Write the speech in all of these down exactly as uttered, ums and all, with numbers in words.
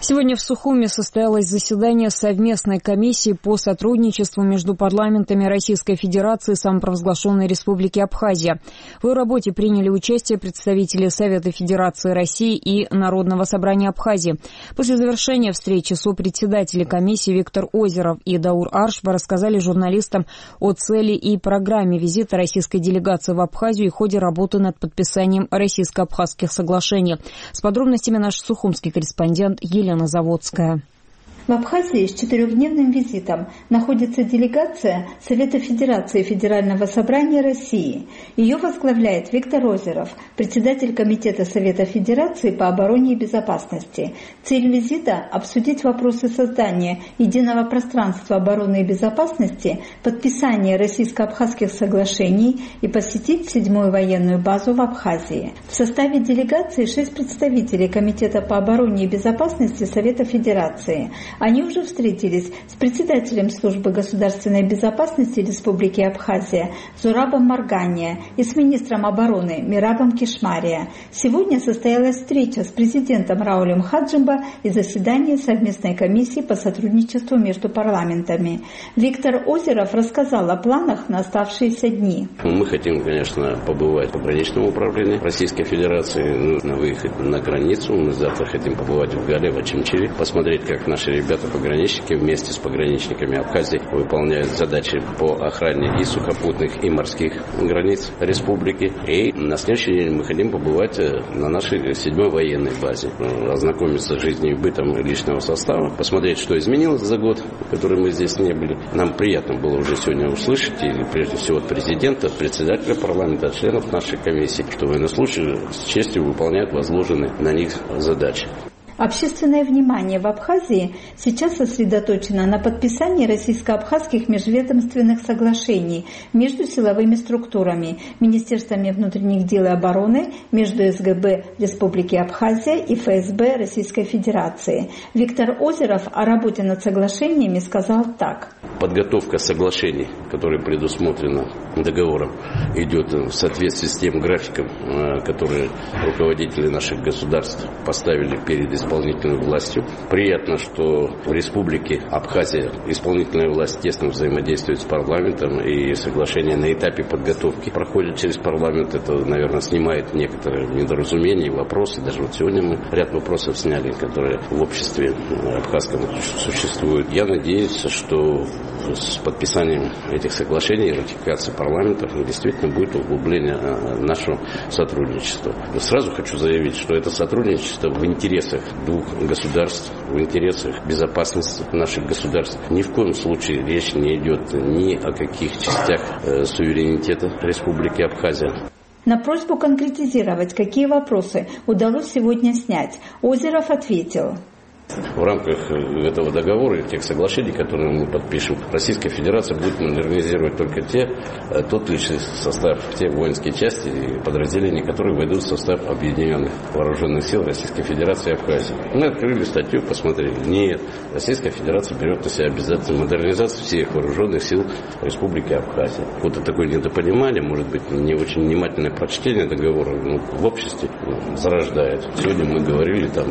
Сегодня в Сухуми состоялось заседание совместной комиссии по сотрудничеству между парламентами Российской Федерации и самопровозглашенной Республики Абхазия. В ее работе приняли участие представители Совета Федерации России и Народного собрания Абхазии. После завершения встречи сопредседатели комиссии Виктор Озеров и Даур Аршба рассказали журналистам о цели и программе визита российской делегации в Абхазию и ходе работы над подписанием российско-абхазских соглашений. С подробностями наш сухумский корреспондент Елена Заводская. В Абхазии с четырехдневным визитом находится делегация Совета Федерации Федерального собрания России. Ее возглавляет Виктор Озеров, председатель Комитета Совета Федерации по обороне и безопасности. Цель визита – обсудить вопросы создания единого пространства обороны и безопасности, подписания российско-абхазских соглашений и посетить седьмую военную базу в Абхазии. В составе делегации шесть представителей Комитета по обороне и безопасности Совета Федерации. Они уже встретились с председателем службы государственной безопасности Республики Абхазия Зурабом Маргания и с министром обороны Мирабом Кишмария. Сегодня состоялась встреча с президентом Раулем Хаджимба и заседание совместной комиссии по сотрудничеству между парламентами. Виктор Озеров рассказал о планах на оставшиеся дни. Мы хотим, конечно, побывать в пограничном управлении Российской Федерации, на выехать на границу. Мы завтра хотим побывать в Гале, в Очимчире, посмотреть, как наши ребята-пограничники вместе с пограничниками Абхазии выполняют задачи по охране и сухопутных, и морских границ республики. И на следующий день мы хотим побывать на нашей седьмой военной базе, ознакомиться с жизнью и бытом личного состава, посмотреть, что изменилось за год, в который мы здесь не были. Нам приятно было уже сегодня услышать, и прежде всего от президента, от председателя парламента, от членов нашей комиссии, что военнослужащие с честью выполняют возложенные на них задачи. Общественное внимание в Абхазии сейчас сосредоточено на подписании российско-абхазских межведомственных соглашений между силовыми структурами, Министерствами внутренних дел и обороны, между СГБ Республики Абхазия и ФСБ Российской Федерации. Виктор Озеров о работе над соглашениями сказал так. Подготовка соглашений, которые предусмотрены договором, идет в соответствии с тем графиком, который руководители наших государств поставили перед исполнительной властью. Приятно, что в Республике Абхазия исполнительная власть тесно взаимодействует с парламентом, и соглашение на этапе подготовки проходит через парламент. Это, наверное, снимает некоторые недоразумения и вопросы. Даже вот сегодня мы ряд вопросов сняли, которые в обществе абхазском существуют. Я надеюсь, что с подписанием этих соглашений и ратификацией парламента действительно будет углубление нашего сотрудничества. Сразу хочу заявить, что это сотрудничество в интересах двух государств, в интересах безопасности наших государств. Ни в коем случае речь не идет ни о каких частях э, суверенитета Республики Абхазия. На просьбу конкретизировать, какие вопросы удалось сегодня снять, Озеров ответил. В рамках этого договора и тех соглашений, которые мы подпишем, Российская Федерация будет модернизировать только те, тот личный состав, те воинские части и подразделения, которые войдут в состав объединенных вооруженных сил Российской Федерации и Абхазии. Мы открыли статью, посмотрели. Нет, Российская Федерация берет на себя обязательную модернизацию всех вооруженных сил Республики Абхазия. Вот это такое недопонимание, может быть, не очень внимательное прочтение договора, ну, в обществе ну, зарождает. Сегодня мы говорили там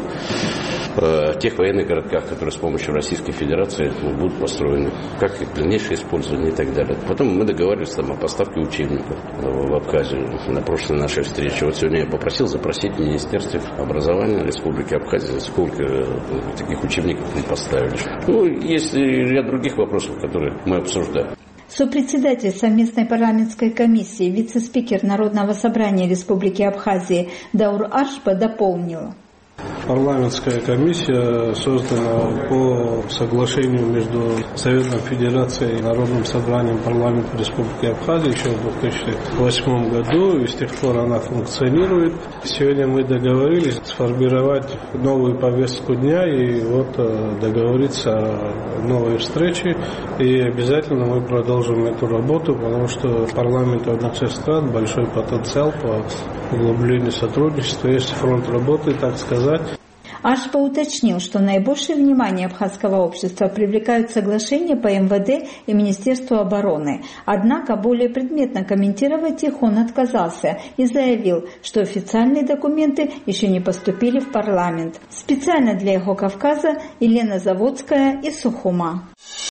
о тех военных городках, которые с помощью Российской Федерации будут построены, как их дальнейшее использование и так далее. Потом мы договаривались там о поставке учебников в Абхазию на прошлой нашей встрече. Вот сегодня я попросил запросить в Министерстве образования Республики Абхазия, сколько таких учебников мы поставили. Ну, есть и ряд других вопросов, которые мы обсуждаем. Сопредседатель совместной парламентской комиссии, вице-спикер Народного собрания Республики Абхазии Даур Аршба дополнил. Парламентская комиссия создана по соглашению между Советом Федерации и Народным собранием парламента Республики Абхазия еще в две тысячи восьмом году, и с тех пор она функционирует. Сегодня мы договорились сформировать новую повестку дня и вот договориться о новой встрече. И обязательно мы продолжим эту работу, потому что парламент одних стран большой потенциал по углублению сотрудничества, есть фронт работы, так сказать. Ашба уточнил, что наибольшее внимание абхазского общества привлекают соглашения по эм вэ дэ и Министерству обороны. Однако более предметно комментировать их он отказался и заявил, что официальные документы еще не поступили в парламент. Специально для «Эхо Кавказа» Елена Заводская из Сухума.